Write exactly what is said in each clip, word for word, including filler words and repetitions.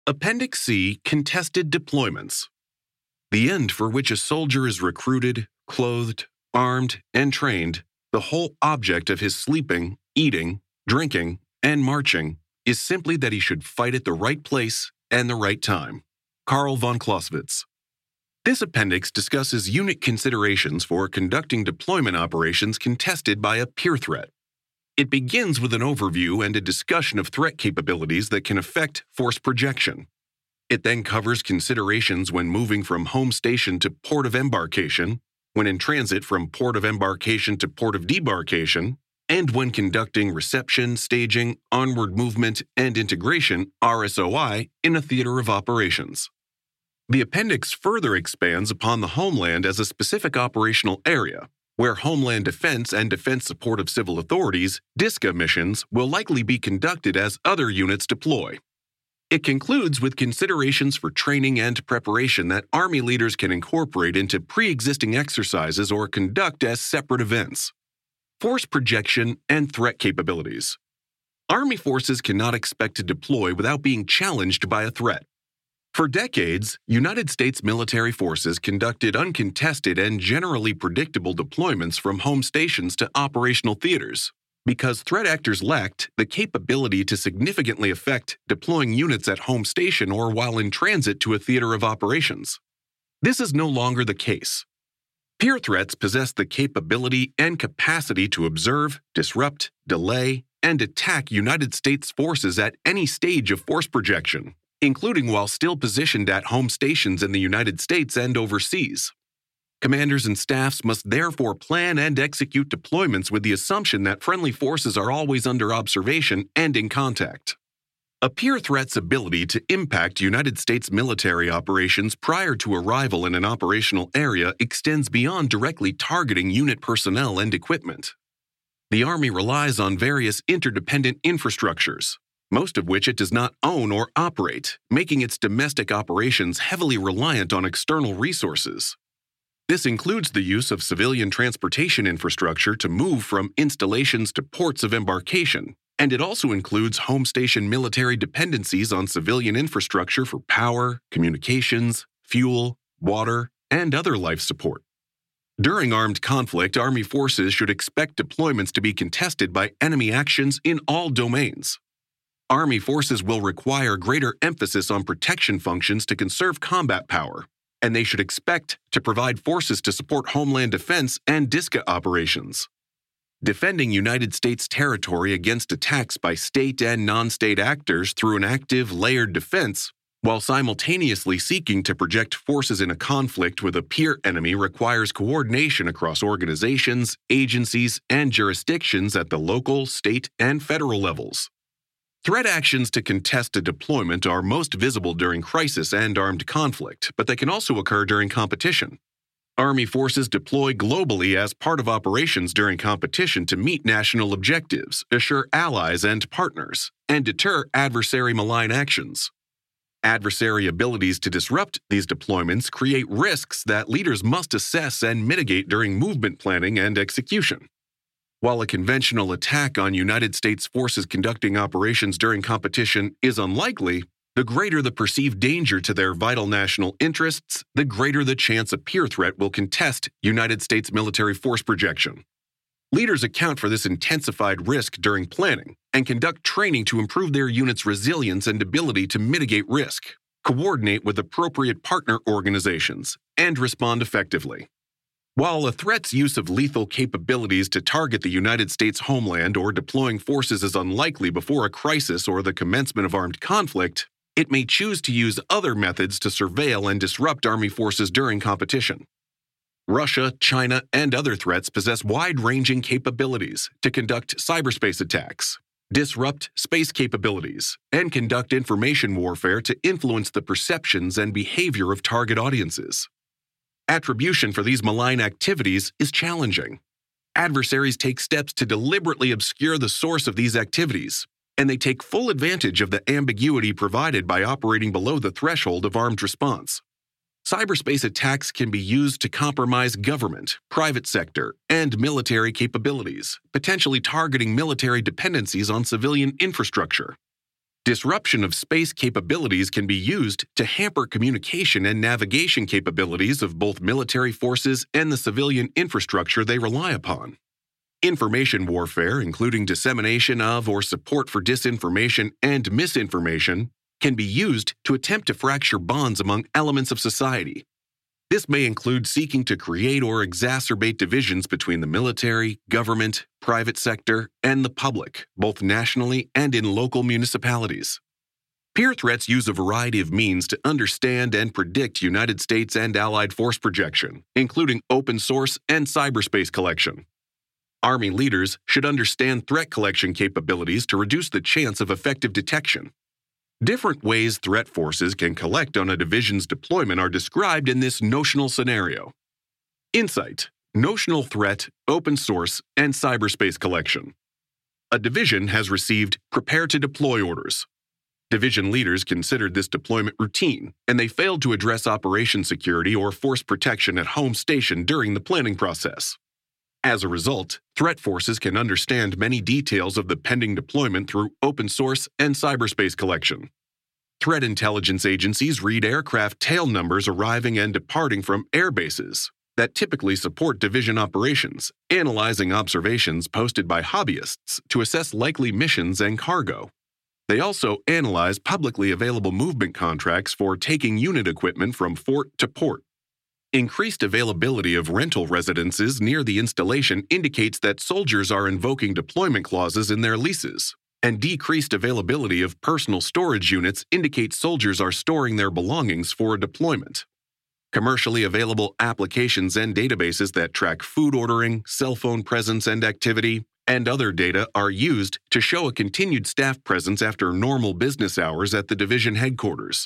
Appendix C, Contested Deployments. The end for which a soldier is recruited, clothed, armed, and trained, the whole object of his sleeping, eating, drinking, and marching, is simply that he should fight at the right place and the right time. Karl von Clausewitz. This appendix discusses unit considerations for conducting deployment operations contested by a peer threat. It begins with an overview and a discussion of threat capabilities that can affect force projection. It then covers considerations when moving from home station to port of embarkation, when in transit from port of embarkation to port of debarkation, and when conducting reception, staging, onward movement, and integration R S O I in a theater of operations. The appendix further expands upon the homeland as a specific operational area, where Homeland Defense and Defense Support of Civil Authorities (DISCA) missions will likely be conducted as other units deploy. It concludes with considerations for training and preparation that Army leaders can incorporate into pre-existing exercises or conduct as separate events. Force projection and threat capabilities. Army forces cannot expect to deploy without being challenged by a threat. For decades, United States military forces conducted uncontested and generally predictable deployments from home stations to operational theaters, because threat actors lacked the capability to significantly affect deploying units at home station or while in transit to a theater of operations. This is no longer the case. Peer threats possess the capability and capacity to observe, disrupt, delay, and attack United States forces at any stage of force projection, including while still positioned at home stations in the United States and overseas. Commanders and staffs must therefore plan and execute deployments with the assumption that friendly forces are always under observation and in contact. A peer threat's ability to impact United States military operations prior to arrival in an operational area extends beyond directly targeting unit personnel and equipment. The Army relies on various interdependent infrastructures, most of which it does not own or operate, making its domestic operations heavily reliant on external resources. This includes the use of civilian transportation infrastructure to move from installations to ports of embarkation, and it also includes home station military dependencies on civilian infrastructure for power, communications, fuel, water, and other life support. During armed conflict, Army forces should expect deployments to be contested by enemy actions in all domains. Army forces will require greater emphasis on protection functions to conserve combat power, and they should expect to provide forces to support homeland defense and DISCA operations. Defending United States territory against attacks by state and non-state actors through an active, layered defense, while simultaneously seeking to project forces in a conflict with a peer enemy, requires coordination across organizations, agencies, and jurisdictions at the local, state, and federal levels. Threat actions to contest a deployment are most visible during crisis and armed conflict, but they can also occur during competition. Army forces deploy globally as part of operations during competition to meet national objectives, assure allies and partners, and deter adversary malign actions. Adversary abilities to disrupt these deployments create risks that leaders must assess and mitigate during movement planning and execution. While a conventional attack on United States forces conducting operations during competition is unlikely, the greater the perceived danger to their vital national interests, the greater the chance a peer threat will contest United States military force projection. Leaders account for this intensified risk during planning and conduct training to improve their unit's resilience and ability to mitigate risk, coordinate with appropriate partner organizations, and respond effectively. While a threat's use of lethal capabilities to target the United States homeland or deploying forces is unlikely before a crisis or the commencement of armed conflict, it may choose to use other methods to surveil and disrupt Army forces during competition. Russia, China, and other threats possess wide-ranging capabilities to conduct cyberspace attacks, disrupt space capabilities, and conduct information warfare to influence the perceptions and behavior of target audiences. Attribution for these malign activities is challenging. Adversaries take steps to deliberately obscure the source of these activities, and they take full advantage of the ambiguity provided by operating below the threshold of armed response. Cyberspace attacks can be used to compromise government, private sector, and military capabilities, potentially targeting military dependencies on civilian infrastructure. Disruption of space capabilities can be used to hamper communication and navigation capabilities of both military forces and the civilian infrastructure they rely upon. Information warfare, including dissemination of or support for disinformation and misinformation, can be used to attempt to fracture bonds among elements of society. This may include seeking to create or exacerbate divisions between the military, government, private sector, and the public, both nationally and in local municipalities. Peer threats use a variety of means to understand and predict United States and Allied force projection, including open source and cyberspace collection. Army leaders should understand threat collection capabilities to reduce the chance of effective detection. Different ways threat forces can collect on a division's deployment are described in this notional scenario. Insight, notional threat, open source, and cyberspace collection. A division has received prepare to deploy orders. Division leaders considered this deployment routine, and they failed to address operation security or force protection at home station during the planning process. As a result, threat forces can understand many details of the pending deployment through open source and cyberspace collection. Threat intelligence agencies read aircraft tail numbers arriving and departing from air bases that typically support division operations, analyzing observations posted by hobbyists to assess likely missions and cargo. They also analyze publicly available movement contracts for taking unit equipment from fort to port. Increased availability of rental residences near the installation indicates that soldiers are invoking deployment clauses in their leases, and decreased availability of personal storage units indicates soldiers are storing their belongings for a deployment. Commercially available applications and databases that track food ordering, cell phone presence and activity, and other data are used to show a continued staff presence after normal business hours at the division headquarters.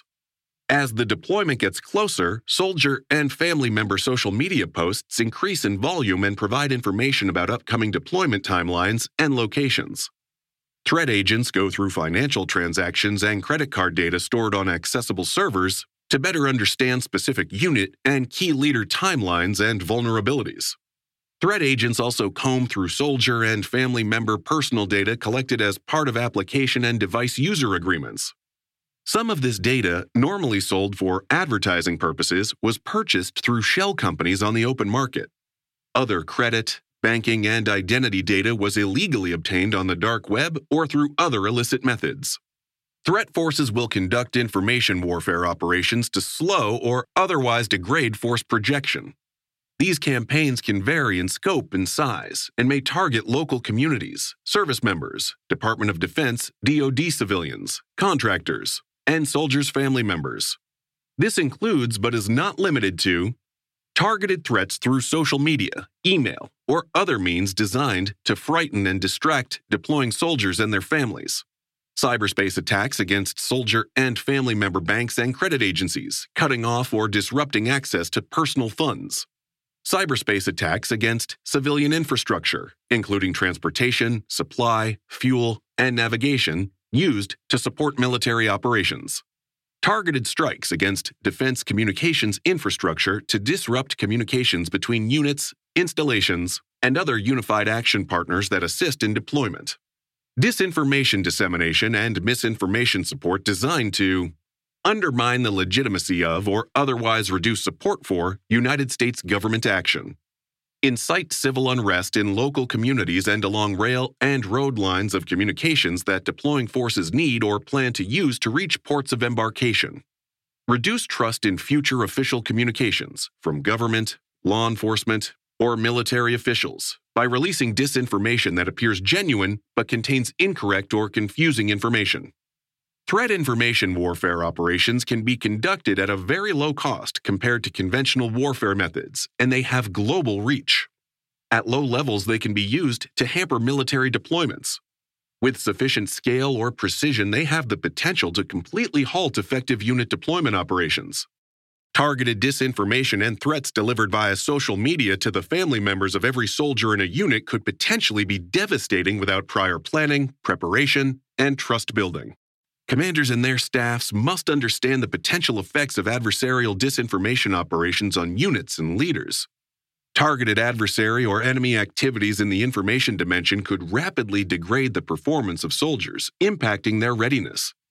As the deployment gets closer, soldier and family member social media posts increase in volume and provide information about upcoming deployment timelines and locations. Threat agents go through financial transactions and credit card data stored on accessible servers to better understand specific unit and key leader timelines and vulnerabilities. Threat agents also comb through soldier and family member personal data collected as part of application and device user agreements. Some of this data, normally sold for advertising purposes, was purchased through shell companies on the open market. Other credit, banking, and identity data was illegally obtained on the dark web or through other illicit methods. Threat forces will conduct information warfare operations to slow or otherwise degrade force projection. These campaigns can vary in scope and size and may target local communities, service members, Department of Defense, D O D civilians, contractors, and soldiers' family members. This includes, but is not limited to, targeted threats through social media, email, or other means designed to frighten and distract deploying soldiers and their families. Cyberspace attacks against soldier and family member banks and credit agencies, cutting off or disrupting access to personal funds. Cyberspace attacks against civilian infrastructure, including transportation, supply, fuel, and navigation, used to support military operations. Targeted strikes against defense communications infrastructure to disrupt communications between units, installations, and other unified action partners that assist in deployment. Disinformation dissemination and misinformation support designed to undermine the legitimacy of or otherwise reduce support for United States government action. Incite civil unrest in local communities and along rail and road lines of communications that deploying forces need or plan to use to reach ports of embarkation. Reduce trust in future official communications from government, law enforcement, or military officials by releasing disinformation that appears genuine but contains incorrect or confusing information. Threat information warfare operations can be conducted at a very low cost compared to conventional warfare methods, and they have global reach. At low levels, they can be used to hamper military deployments. With sufficient scale or precision, they have the potential to completely halt effective unit deployment operations. Targeted disinformation and threats delivered via social media to the family members of every soldier in a unit could potentially be devastating without prior planning, preparation, and trust building. Commanders and their staffs must understand the potential effects of adversarial disinformation operations on units and leaders. Targeted adversary or enemy activities in the information dimension could rapidly degrade the performance of soldiers, impacting their readiness.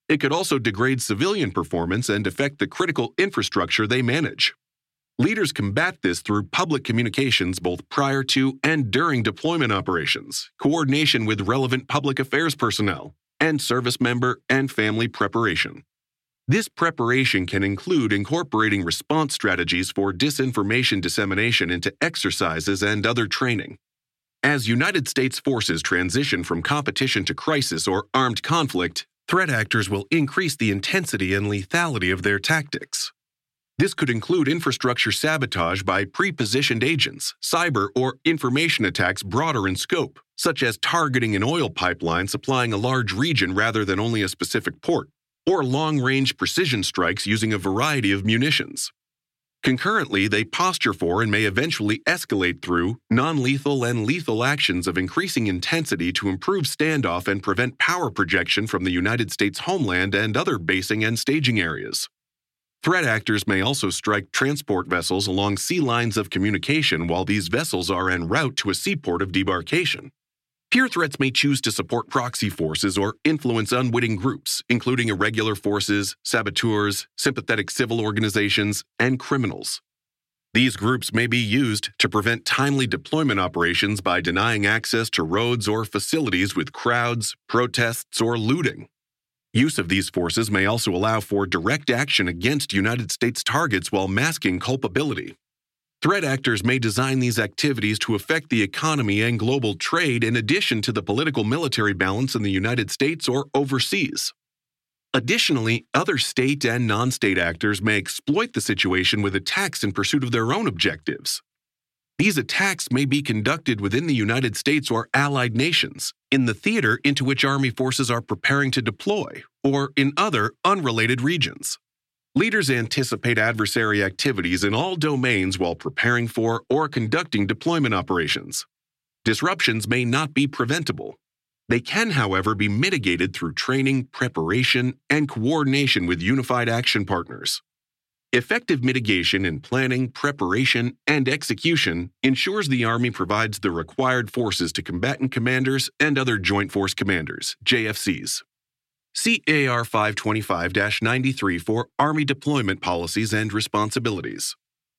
It could also degrade civilian performance and affect the critical infrastructure they manage. Leaders combat this through public communications both prior to and during deployment operations, coordination with relevant public affairs personnel, and service member and family preparation. This preparation can include incorporating response strategies for disinformation dissemination into exercises and other training. As United States forces transition from competition to crisis or armed conflict, threat actors will increase the intensity and lethality of their tactics. This could include infrastructure sabotage by pre-positioned agents, cyber or information attacks broader in scope, such as targeting an oil pipeline supplying a large region rather than only a specific port, or long-range precision strikes using a variety of munitions. Concurrently, they posture for and may eventually escalate through non-lethal and lethal actions of increasing intensity to improve standoff and prevent power projection from the United States homeland and other basing and staging areas. Threat actors may also strike transport vessels along sea lines of communication while these vessels are en route to a seaport of debarkation. Peer threats may choose to support proxy forces or influence unwitting groups, including irregular forces, saboteurs, sympathetic civil organizations, and criminals. These groups may be used to prevent timely deployment operations by denying access to roads or facilities with crowds, protests, or looting. Use of these forces may also allow for direct action against United States targets while masking culpability. Threat actors may design these activities to affect the economy and global trade in addition to the political military balance in the United States or overseas. Additionally, other state and non-state actors may exploit the situation with attacks in pursuit of their own objectives. These attacks may be conducted within the United States or allied nations, in the theater into which Army forces are preparing to deploy, or in other unrelated regions. Leaders anticipate adversary activities in all domains while preparing for or conducting deployment operations. Disruptions may not be preventable. They can, however, be mitigated through training, preparation, and coordination with unified action partners. Effective mitigation in planning, preparation, and execution ensures the Army provides the required forces to combatant commanders and other Joint Force Commanders, J F Cs. See A R five twenty-five dash ninety-three for Army deployment policies and responsibilities.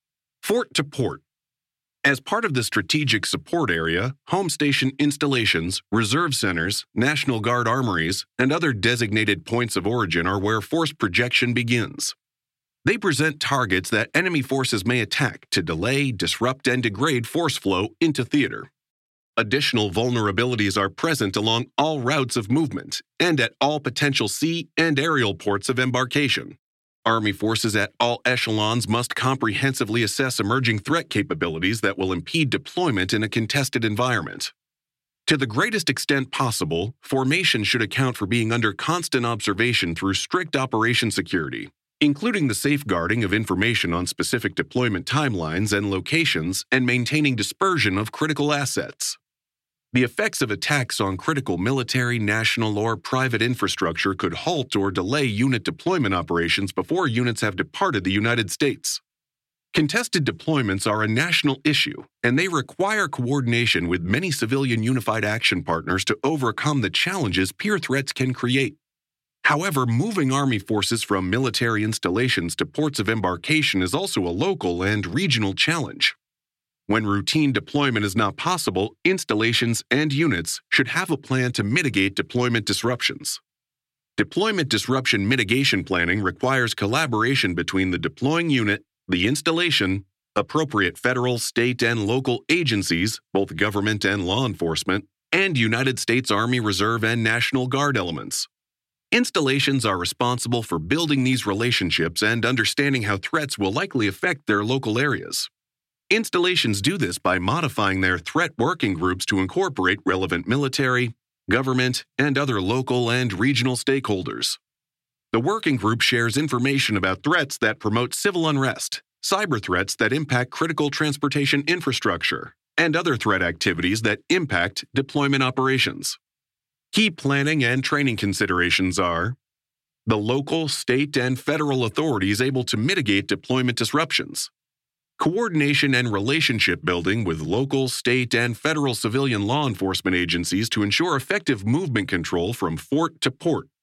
Fort to Port. As part of the Strategic Support Area, home station installations, reserve centers, National Guard armories, and other designated points of origin are where force projection begins. They present targets that enemy forces may attack to delay, disrupt, and degrade force flow into theater. Additional vulnerabilities are present along all routes of movement and at all potential sea and aerial ports of embarkation. Army forces at all echelons must comprehensively assess emerging threat capabilities that will impede deployment in a contested environment. To the greatest extent possible, formation should account for being under constant observation through strict operation security, including the safeguarding of information on specific deployment timelines and locations and maintaining dispersion of critical assets. The effects of attacks on critical military, national, or private infrastructure could halt or delay unit deployment operations before units have departed the United States. Contested deployments are a national issue, and they require coordination with many civilian unified action partners to overcome the challenges peer threats can create. However, moving Army forces from military installations to ports of embarkation is also a local and regional challenge. When routine deployment is not possible, installations and units should have a plan to mitigate deployment disruptions. Deployment disruption mitigation planning requires collaboration between the deploying unit, the installation, appropriate federal, state, and local agencies, both government and law enforcement, and United States Army Reserve and National Guard elements. Installations are responsible for building these relationships and understanding how threats will likely affect their local areas. Installations do this by modifying their threat working groups to incorporate relevant military, government, and other local and regional stakeholders. The working group shares information about threats that promote civil unrest, cyber threats that impact critical transportation infrastructure, and other threat activities that impact deployment operations. Key planning and training considerations are the local, state, and federal authorities able to mitigate deployment disruptions, coordination and relationship building with local, state, and federal civilian law enforcement agencies to ensure effective movement control from fort to port,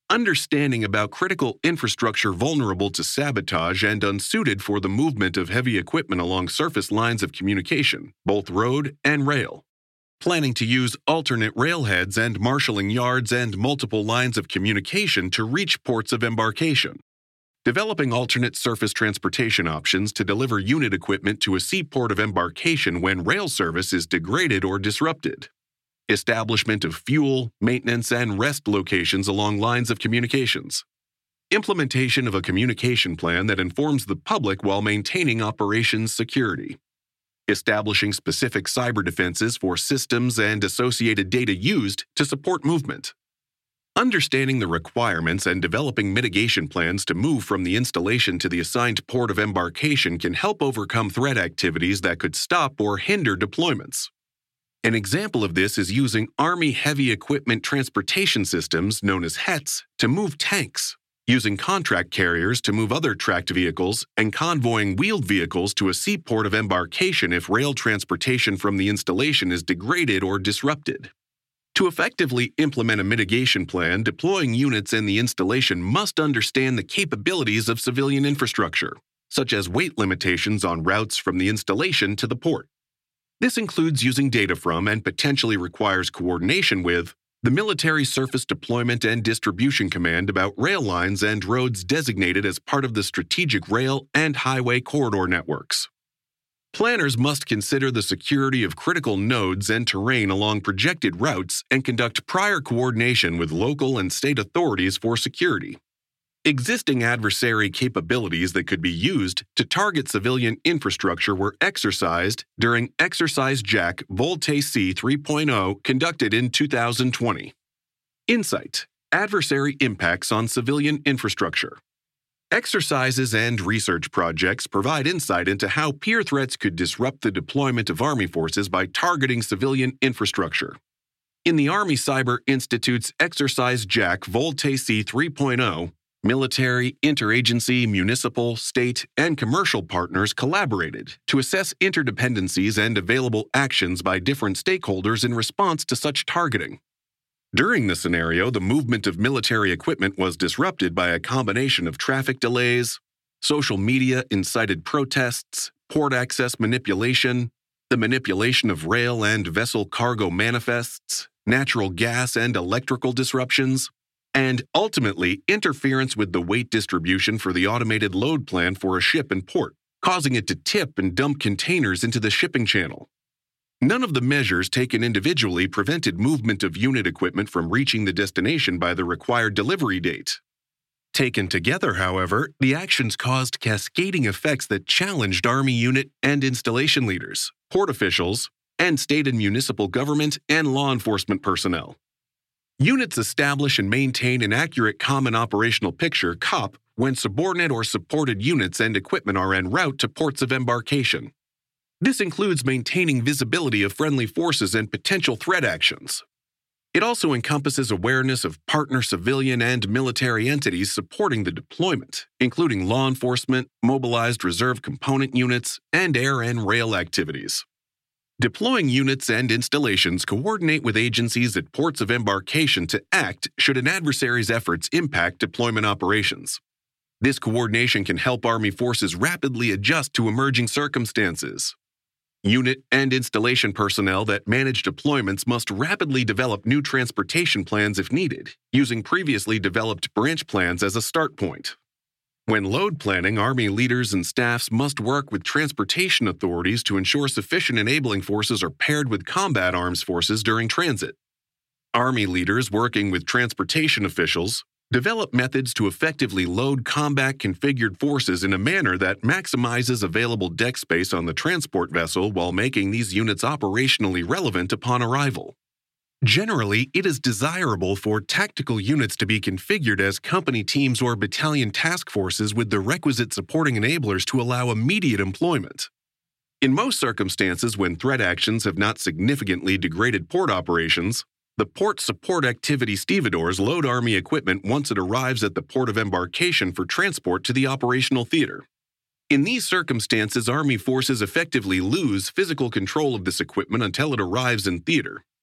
Understanding about critical infrastructure vulnerable to sabotage and unsuited for the movement of heavy equipment along surface lines of communication, both road and rail. Planning to use alternate railheads and marshalling yards and multiple lines of communication to reach ports of embarkation. Developing alternate surface transportation options to deliver unit equipment to a seaport of embarkation when rail service is degraded or disrupted. Establishment of fuel, maintenance, and rest locations along lines of communications. Implementation of a communication plan that informs the public while maintaining operations security. Establishing specific cyber defenses for systems and associated data used to support movement. Understanding the requirements and developing mitigation plans to move from the installation to the assigned port of embarkation can help overcome threat activities that could stop or hinder deployments. An example of this is using Army Heavy Equipment Transportation Systems, known as H E T S, to move tanks, using contract carriers to move other tracked vehicles, and convoying wheeled vehicles to a seaport of embarkation if rail transportation from the installation is degraded or disrupted. To effectively implement a mitigation plan, deploying units in the installation must understand the capabilities of civilian infrastructure, such as weight limitations on routes from the installation to the port. This includes using data from and potentially requires coordination with the Military Surface Deployment and Distribution Command about rail lines and roads designated as part of the strategic rail and highway corridor networks. Planners must consider the security of critical nodes and terrain along projected routes and conduct prior coordination with local and state authorities for security. Existing adversary capabilities that could be used to target civilian infrastructure were exercised during Exercise Jack Vol-T-C three point oh conducted in two thousand twenty. Insight: Adversary impacts on civilian infrastructure. Exercises and research projects provide insight into how peer threats could disrupt the deployment of Army forces by targeting civilian infrastructure. In the Army Cyber Institute's Exercise Jack Vol-T-C three point oh, military, interagency, municipal, state, and commercial partners collaborated to assess interdependencies and available actions by different stakeholders in response to such targeting. During the scenario, the movement of military equipment was disrupted by a combination of traffic delays, social media incited protests, port access manipulation, the manipulation of rail and vessel cargo manifests, natural gas and electrical disruptions, and ultimately interference with the weight distribution for the automated load plan for a ship in port, causing it to tip and dump containers into the shipping channel. None of the measures taken individually prevented movement of unit equipment from reaching the destination by the required delivery date. Taken together, however, the actions caused cascading effects that challenged Army unit and installation leaders, port officials, and state and municipal government and law enforcement personnel. Units establish and maintain an accurate Common Operational Picture (C O P) when subordinate or supported units and equipment are en route to ports of embarkation. This includes maintaining visibility of friendly forces and potential threat actions. It also encompasses awareness of partner civilian and military entities supporting the deployment, including law enforcement, mobilized reserve component units, and air and rail activities. Deploying units and installations coordinate with agencies at ports of embarkation to act should an adversary's efforts impact deployment operations. This coordination can help Army forces rapidly adjust to emerging circumstances. Unit and installation personnel that manage deployments must rapidly develop new transportation plans if needed, using previously developed branch plans as a start point. When load planning, Army leaders and staffs must work with transportation authorities to ensure sufficient enabling forces are paired with combat arms forces during transit. Army leaders working with transportation officials develop methods to effectively load combat configured forces in a manner that maximizes available deck space on the transport vessel while making these units operationally relevant upon arrival. Generally, it is desirable for tactical units to be configured as company teams or battalion task forces with the requisite supporting enablers to allow immediate employment. In most circumstances, when threat actions have not significantly degraded port operations, the Port Support Activity stevedores load Army equipment once it arrives at the port of embarkation for transport to the operational theater. In these circumstances, Army forces effectively lose physical control of this equipment until it arrives in theater.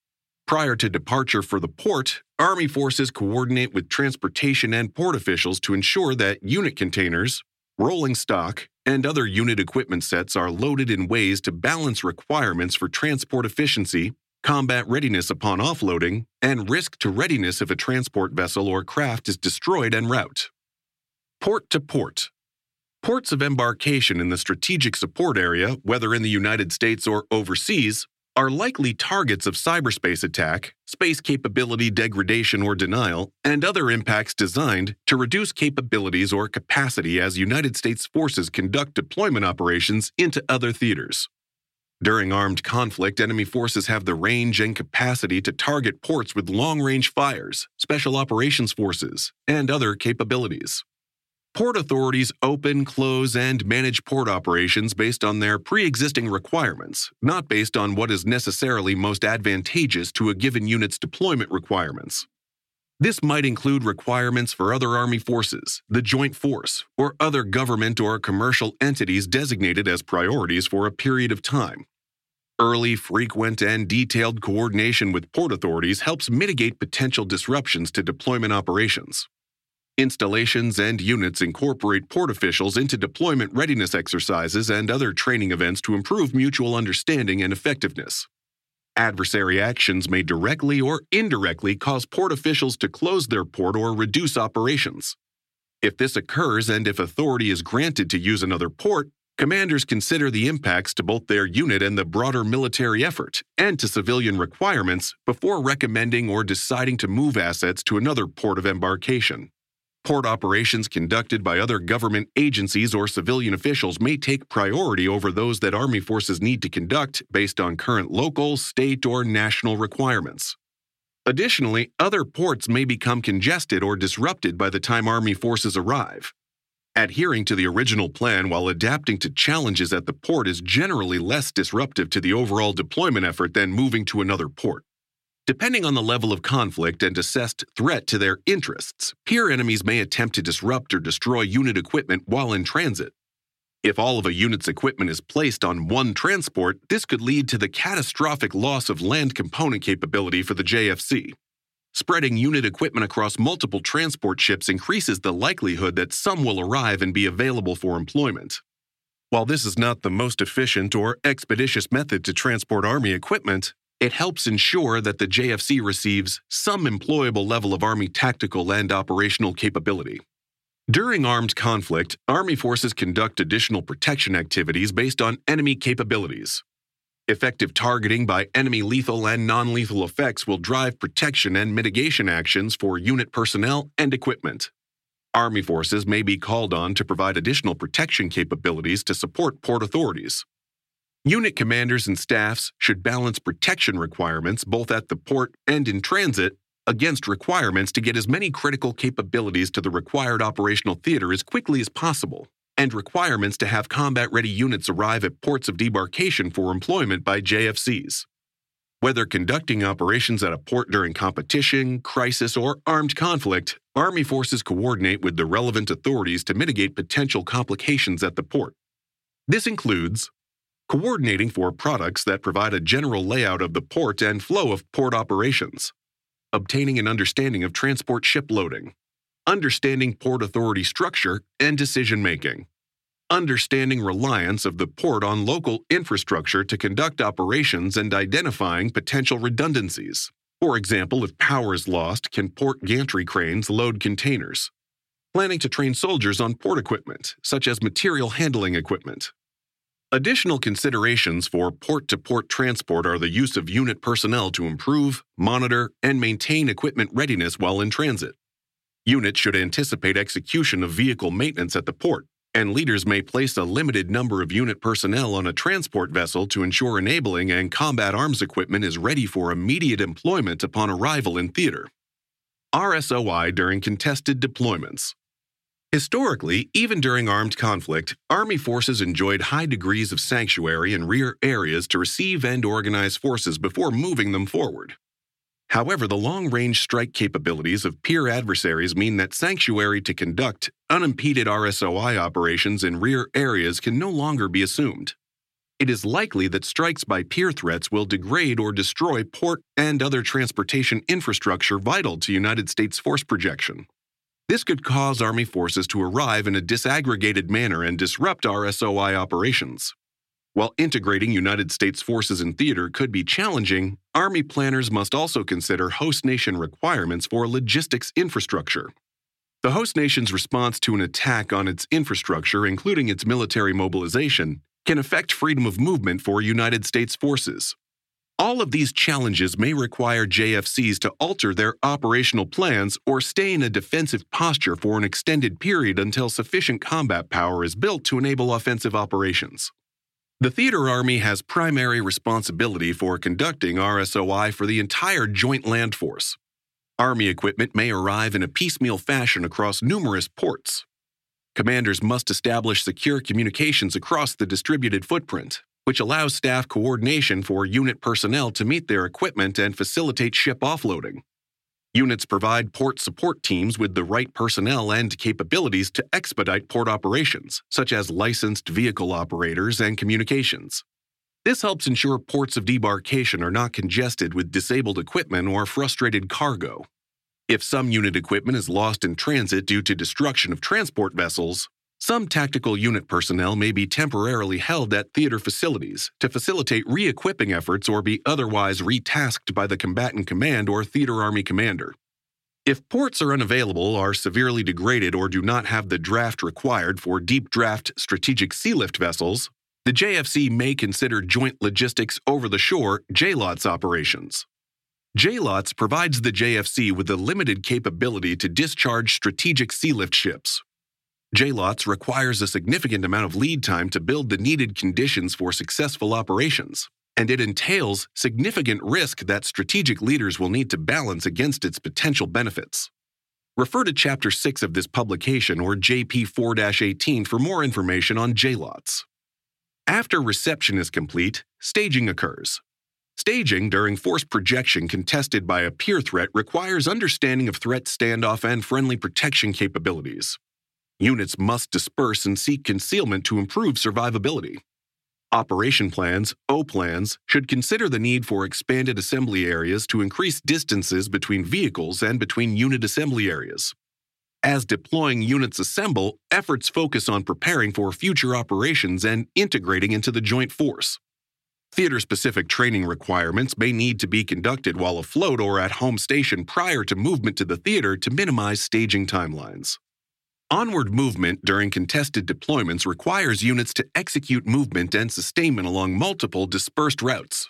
Prior to departure for the port, Army forces coordinate with transportation and port officials to ensure that unit containers, rolling stock, and other unit equipment sets are loaded in ways to balance requirements for transport efficiency, combat readiness upon offloading, and risk to readiness if a transport vessel or craft is destroyed en route. Port to port. Ports of embarkation in the strategic support area, whether in the United States or overseas, are likely targets of cyberspace attack, space capability degradation or denial, and other impacts designed to reduce capabilities or capacity as United States forces conduct deployment operations into other theaters. During armed conflict, enemy forces have the range and capacity to target ports with long-range fires, special operations forces, and other capabilities. Port authorities open, close, and manage port operations based on their pre-existing requirements, not based on what is necessarily most advantageous to a given unit's deployment requirements. This might include requirements for other Army forces, the Joint Force, or other government or commercial entities designated as priorities for a period of time. Early, frequent, and detailed coordination with port authorities helps mitigate potential disruptions to deployment operations. Installations and units incorporate port officials into deployment readiness exercises and other training events to improve mutual understanding and effectiveness. Adversary actions may directly or indirectly cause port officials to close their port or reduce operations. If this occurs and if authority is granted to use another port, commanders consider the impacts to both their unit and the broader military effort, and to civilian requirements before recommending or deciding to move assets to another port of embarkation. Port operations conducted by other government agencies or civilian officials may take priority over those that Army forces need to conduct based on current local, state, or national requirements. Additionally, other ports may become congested or disrupted by the time Army forces arrive. Adhering to the original plan while adapting to challenges at the port is generally less disruptive to the overall deployment effort than moving to another port. Depending on the level of conflict and assessed threat to their interests, peer enemies may attempt to disrupt or destroy unit equipment while in transit. If all of a unit's equipment is placed on one transport, this could lead to the catastrophic loss of land component capability for the J F C. Spreading unit equipment across multiple transport ships increases the likelihood that some will arrive and be available for employment. While this is not the most efficient or expeditious method to transport Army equipment, it helps ensure that the J F C receives some employable level of Army tactical and operational capability. During armed conflict, Army forces conduct additional protection activities based on enemy capabilities. Effective targeting by enemy lethal and non-lethal effects will drive protection and mitigation actions for unit personnel and equipment. Army forces may be called on to provide additional protection capabilities to support port authorities. Unit commanders and staffs should balance protection requirements both at the port and in transit against requirements to get as many critical capabilities to the required operational theater as quickly as possible, and requirements to have combat-ready units arrive at ports of debarkation for employment by J F Cs. Whether conducting operations at a port during competition, crisis, or armed conflict, Army forces coordinate with the relevant authorities to mitigate potential complications at the port. This includes coordinating for products that provide a general layout of the port and flow of port operations, obtaining an understanding of transport ship loading, understanding port authority structure and decision-making, understanding reliance of the port on local infrastructure to conduct operations and identifying potential redundancies. For example, if power is lost, can port gantry cranes load containers? Planning to train soldiers on port equipment, such as material handling equipment. Additional considerations for port-to-port transport are the use of unit personnel to improve, monitor, and maintain equipment readiness while in transit. Units should anticipate execution of vehicle maintenance at the port, and leaders may place a limited number of unit personnel on a transport vessel to ensure enabling and combat arms equipment is ready for immediate employment upon arrival in theater. R S O I during contested deployments. Historically, even during armed conflict, Army forces enjoyed high degrees of sanctuary in rear areas to receive and organize forces before moving them forward. However, the long-range strike capabilities of peer adversaries mean that sanctuary to conduct unimpeded R S O I operations in rear areas can no longer be assumed. it is likely that strikes by peer threats will degrade or destroy port and other transportation infrastructure vital to United States force projection. This could cause Army forces to arrive in a disaggregated manner and disrupt R S O I operations. While integrating United States forces in theater could be challenging, Army planners must also consider host nation requirements for logistics infrastructure. The host nation's response to an attack on its infrastructure, including its military mobilization, can affect freedom of movement for United States forces. All of these challenges may require J F Cs to alter their operational plans or stay in a defensive posture for an extended period until sufficient combat power is built to enable offensive operations. The Theater Army has primary responsibility for conducting R S O I for the entire Joint Land Force. Army equipment may arrive in a piecemeal fashion across numerous ports. Commanders must establish secure communications across the distributed footprint, which allows staff coordination for unit personnel to meet their equipment and facilitate ship offloading. Units provide port support teams with the right personnel and capabilities to expedite port operations, such as licensed vehicle operators and communications. This helps ensure ports of debarkation are not congested with disabled equipment or frustrated cargo. If some unit equipment is lost in transit due to destruction of transport vessels, some tactical unit personnel may be temporarily held at theater facilities to facilitate re-equipping efforts or be otherwise retasked by the combatant command or theater army commander. If ports are unavailable, are severely degraded, or do not have the draft required for deep draft strategic sealift vessels, the J F C may consider Joint Logistics Over-the-Shore J LOTS operations. J LOTS provides the J F C with the limited capability to discharge strategic sealift ships. J LOTS requires a significant amount of lead time to build the needed conditions for successful operations, and it entails significant risk that strategic leaders will need to balance against its potential benefits. Refer to Chapter six of this publication or J P four dash eighteen for more information on J LOTS. After reception is complete, staging occurs. Staging during force projection contested by a peer threat requires understanding of threat standoff and friendly protection capabilities. Units must disperse and seek concealment to improve survivability. Operation plans, O plans, should consider the need for expanded assembly areas to increase distances between vehicles and between unit assembly areas. As deploying units assemble, efforts focus on preparing for future operations and integrating into the joint force. Theater-specific training requirements may need to be conducted while afloat or at home station prior to movement to the theater to minimize staging timelines. Onward movement during contested deployments requires units to execute movement and sustainment along multiple dispersed routes.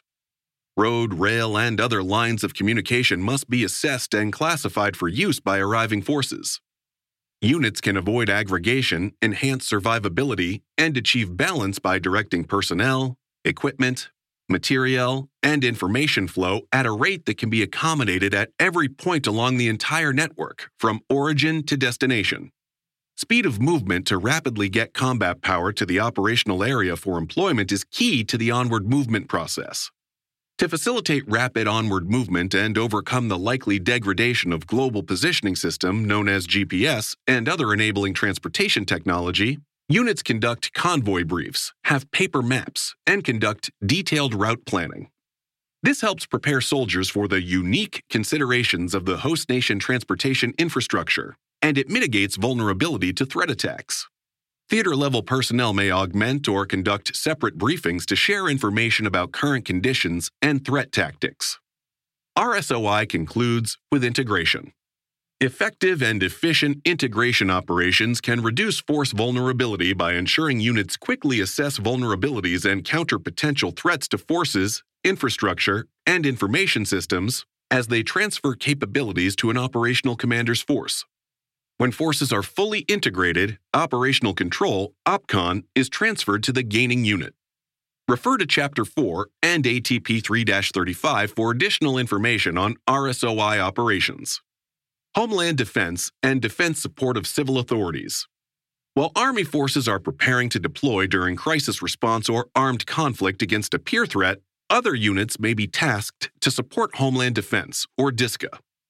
Road, rail, and other lines of communication must be assessed and classified for use by arriving forces. Units can avoid aggregation, enhance survivability, and achieve balance by directing personnel, equipment, materiel, and information flow at a rate that can be accommodated at every point along the entire network, from origin to destination. Speed of movement to rapidly get combat power to the operational area for employment is key to the onward movement process. To facilitate rapid onward movement and overcome the likely degradation of Global Positioning System, known as G P S, and other enabling transportation technology, units conduct convoy briefs, have paper maps, and conduct detailed route planning. This helps prepare soldiers for the unique considerations of the host nation transportation infrastructure, and it mitigates vulnerability to threat attacks. Theater-level personnel may augment or conduct separate briefings to share information about current conditions and threat tactics. R S O I concludes with integration. Effective and efficient integration operations can reduce force vulnerability by ensuring units quickly assess vulnerabilities and counter potential threats to forces, infrastructure, and information systems as they transfer capabilities to an operational commander's force. When forces are fully integrated, operational control, OPCON, is transferred to the gaining unit. Refer to Chapter four and A T P three dash thirty-five for additional information on R S O I operations. Homeland Defense and Defense Support of Civil Authorities. While Army forces are preparing to deploy during crisis response or armed conflict against a peer threat, other units may be tasked to support Homeland Defense, or D I S C A.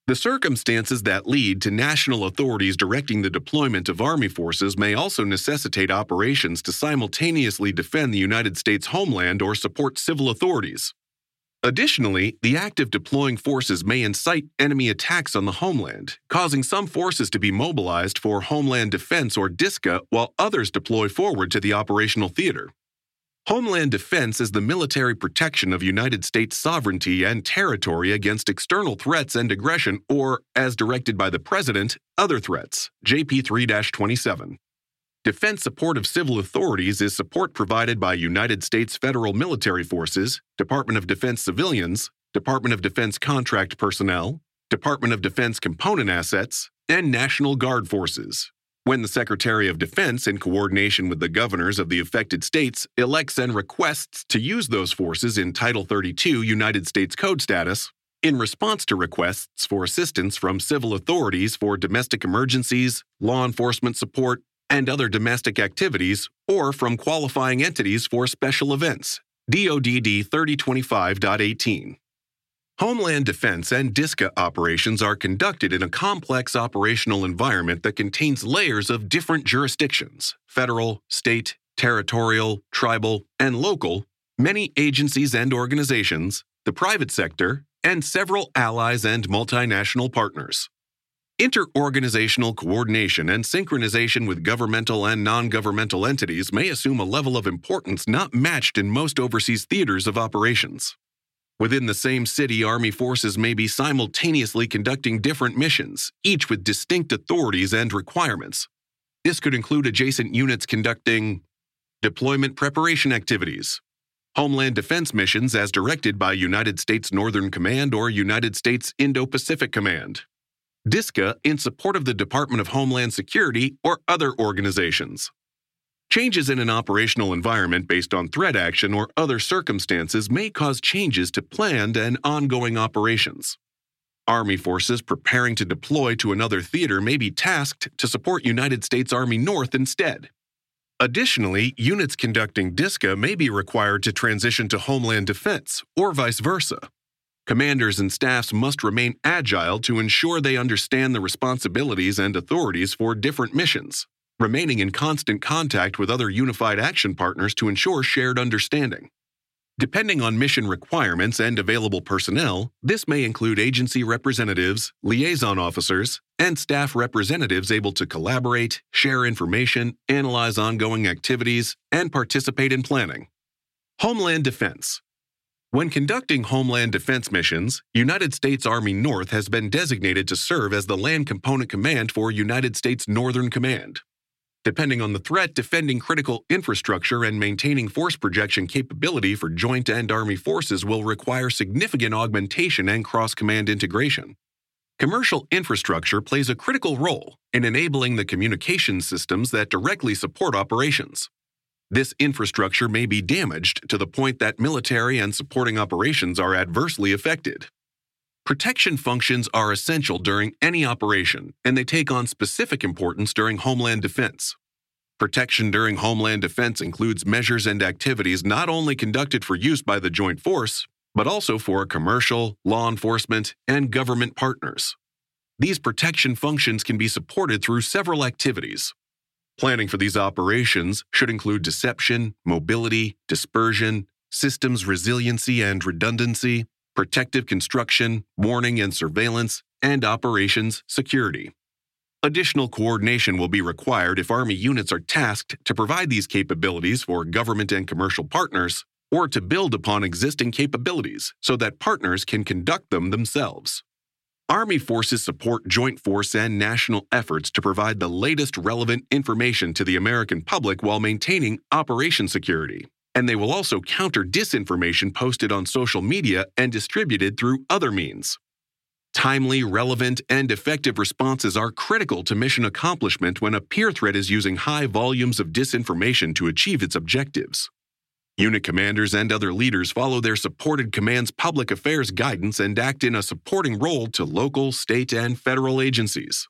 The circumstances that lead to national authorities directing the deployment of Army forces may also necessitate operations to simultaneously defend the United States homeland or support civil authorities. Additionally, the act of deploying forces may incite enemy attacks on the homeland, causing some forces to be mobilized for Homeland Defense or DISCA while others deploy forward to the operational theater. Homeland Defense is the military protection of United States sovereignty and territory against external threats and aggression or, as directed by the President, other threats, J P three twenty-seven. Defense support of civil authorities is support provided by United States federal military forces, Department of Defense civilians, Department of Defense contract personnel, Department of Defense component assets, and National Guard forces. When the Secretary of Defense, in coordination with the governors of the affected states, elects and requests to use those forces in Title thirty-two United States Code status, in response to requests for assistance from civil authorities for domestic emergencies, law enforcement support, and other domestic activities, or from qualifying entities for special events, D O D D thirty twenty-five point eighteen. Homeland Defense and DISCA operations are conducted in a complex operational environment that contains layers of different jurisdictions, federal, state, territorial, tribal, and local, many agencies and organizations, the private sector, and several allies and multinational partners. Interorganizational coordination and synchronization with governmental and non-governmental entities may assume a level of importance not matched in most overseas theaters of operations. Within the same city, Army forces may be simultaneously conducting different missions, each with distinct authorities and requirements. This could include adjacent units conducting deployment preparation activities, Homeland Defense missions as directed by United States Northern Command or United States Indo-Pacific Command, DISCA in support of the Department of Homeland Security or other organizations. Changes in an operational environment based on threat action or other circumstances may cause changes to planned and ongoing operations. Army forces preparing to deploy to another theater may be tasked to support United States Army North instead. Additionally, units conducting DISCA may be required to transition to Homeland Defense or vice versa. Commanders and staffs must remain agile to ensure they understand the responsibilities and authorities for different missions, remaining in constant contact with other unified action partners to ensure shared understanding. Depending on mission requirements and available personnel, this may include agency representatives, liaison officers, and staff representatives able to collaborate, share information, analyze ongoing activities, and participate in planning. Homeland Defense. When conducting Homeland Defense missions, United States Army North has been designated to serve as the Land Component Command for United States Northern Command. Depending on the threat, defending critical infrastructure and maintaining force projection capability for joint and Army forces will require significant augmentation and cross-command integration. Commercial infrastructure plays a critical role in enabling the communication systems that directly support operations. This infrastructure may be damaged to the point that military and supporting operations are adversely affected. Protection functions are essential during any operation, and they take on specific importance during Homeland Defense. Protection during Homeland Defense includes measures and activities not only conducted for use by the Joint Force, but also for commercial, law enforcement, and government partners. These protection functions can be supported through several activities. Planning for these operations should include deception, mobility, dispersion, systems resiliency and redundancy, protective construction, warning and surveillance, and operations security. Additional coordination will be required if Army units are tasked to provide these capabilities for government and commercial partners, or to build upon existing capabilities so that partners can conduct them themselves. Army forces support joint force and national efforts to provide the latest relevant information to the American public while maintaining operation security, and they will also counter disinformation posted on social media and distributed through other means. Timely, relevant, and effective responses are critical to mission accomplishment when a peer threat is using high volumes of disinformation to achieve its objectives. Unit commanders and other leaders follow their supported command's public affairs guidance and act in a supporting role to local, state, and federal agencies.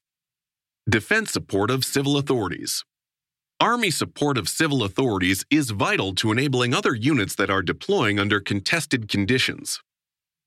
Defense support of civil authorities. Army support of civil authorities is vital to enabling other units that are deploying under contested conditions.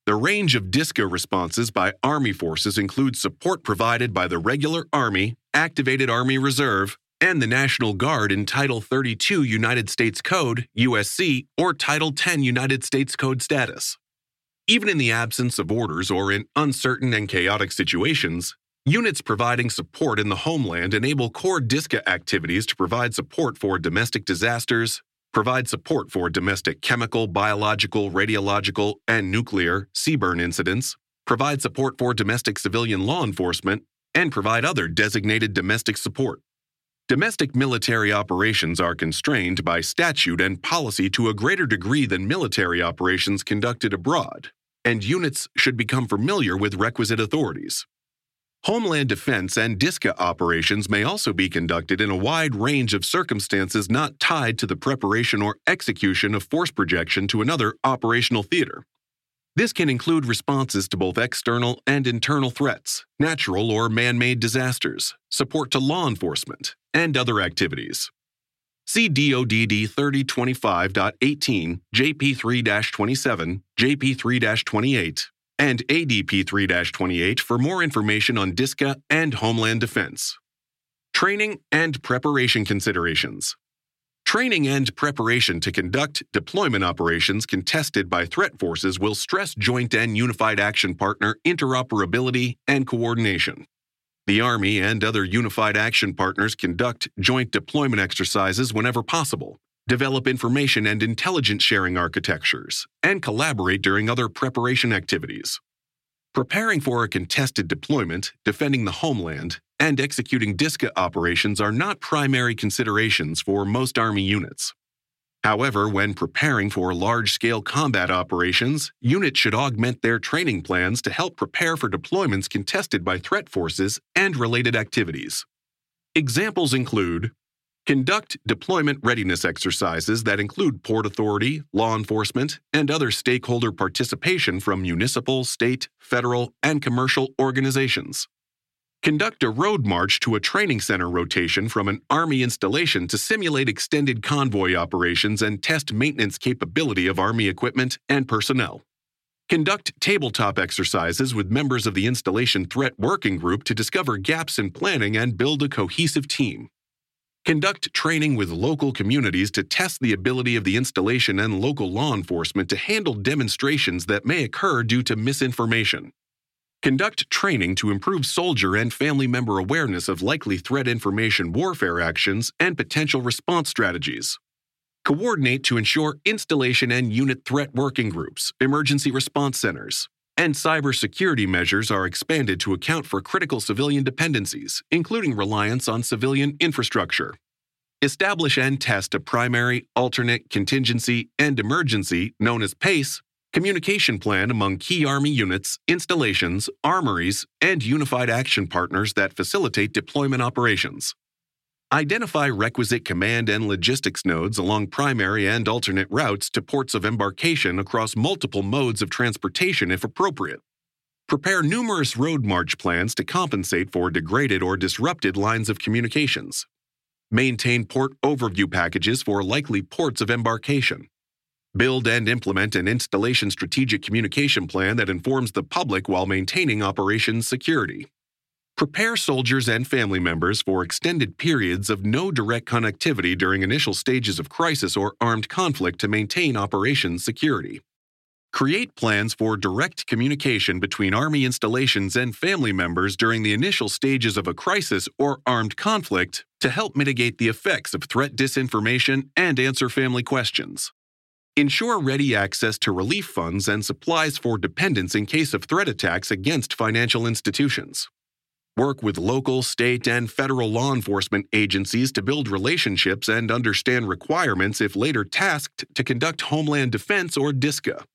The range of DISCA responses by Army forces includes support provided by the regular Army, Activated Army Reserve, and the National Guard in Title thirty-two United States Code, U S C, or Title ten United States Code status. Even in the absence of orders or in uncertain and chaotic situations, units providing support in the homeland enable core DISCA activities to provide support for domestic disasters, provide support for domestic chemical, biological, radiological, and nuclear C BURN incidents, provide support for domestic civilian law enforcement, and provide other designated domestic support. Domestic military operations are constrained by statute and policy to a greater degree than military operations conducted abroad, and units should become familiar with requisite authorities. Homeland defense and DISCA operations may also be conducted in a wide range of circumstances not tied to the preparation or execution of force projection to another operational theater. This can include responses to both external and internal threats, natural or man-made disasters, support to law enforcement, and other activities. See D O D D thirty twenty-five point eighteen, J P three dash twenty-seven, J P three dash twenty-eight, and A D P three dash twenty-eight for more information on DISCA and Homeland Defense. Training and preparation considerations. Training and preparation to conduct deployment operations contested by threat forces will stress Joint and Unified Action Partner interoperability and coordination. The Army and other Unified Action Partners conduct joint deployment exercises whenever possible, develop information and intelligence sharing architectures, and collaborate during other preparation activities. Preparing for a contested deployment, defending the homeland, and executing DISCA operations are not primary considerations for most Army units. However, when preparing for large-scale combat operations, units should augment their training plans to help prepare for deployments contested by threat forces and related activities. Examples include: conduct deployment readiness exercises that include Port Authority, law enforcement, and other stakeholder participation from municipal, state, federal, and commercial organizations. Conduct a road march to a training center rotation from an Army installation to simulate extended convoy operations and test maintenance capability of Army equipment and personnel. Conduct tabletop exercises with members of the Installation Threat Working Group to discover gaps in planning and build a cohesive team. Conduct training with local communities to test the ability of the installation and local law enforcement to handle demonstrations that may occur due to misinformation. Conduct training to improve soldier and family member awareness of likely threat information warfare actions and potential response strategies. Coordinate to ensure installation and unit threat working groups, emergency response centers, and cybersecurity measures are expanded to account for critical civilian dependencies, including reliance on civilian infrastructure. Establish and test a primary, alternate, contingency, and emergency, known as PACE, communication plan among key Army units, installations, armories, and unified action partners that facilitate deployment operations. Identify requisite command and logistics nodes along primary and alternate routes to ports of embarkation across multiple modes of transportation if appropriate. Prepare numerous road march plans to compensate for degraded or disrupted lines of communications. Maintain port overview packages for likely ports of embarkation. Build and implement an installation strategic communication plan that informs the public while maintaining operations security. Prepare soldiers and family members for extended periods of no direct connectivity during initial stages of crisis or armed conflict to maintain operations security. Create plans for direct communication between Army installations and family members during the initial stages of a crisis or armed conflict to help mitigate the effects of threat disinformation and answer family questions. Ensure ready access to relief funds and supplies for dependents in case of threat attacks against financial institutions. Work with local, state, and federal law enforcement agencies to build relationships and understand requirements if later tasked to conduct homeland defense or DISCA.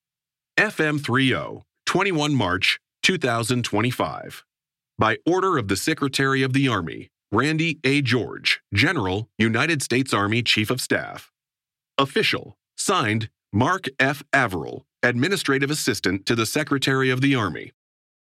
F M thirty, twenty-first March two thousand twenty-five. By order of the Secretary of the Army, Randy A. George, General, United States Army Chief of Staff. Official. Signed, Mark F. Averill, Administrative Assistant to the Secretary of the Army.